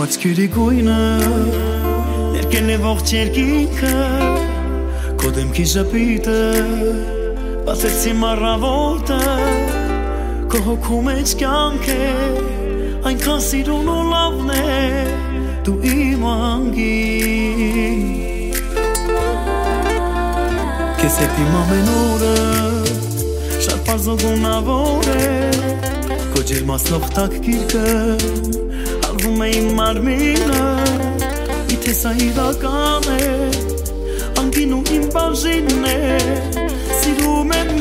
Աչքերի գույնը ներկեն է ողջ երկինքը Քո դեմքի ժպիտը բացեցի մառավոտը Քո հոգու մեջ կյանք է այնքան սիրուն ու լավն է դու իմ անգին Քեզ հետ իմ ամեն օրը շատ պարզ ու գունավոր է Քո ջերմացնող տաք գիրկը Ալվում է իմ մարմինը Իթե սա իրական է Անգին ու իմ բաժինն է Սիրում եմ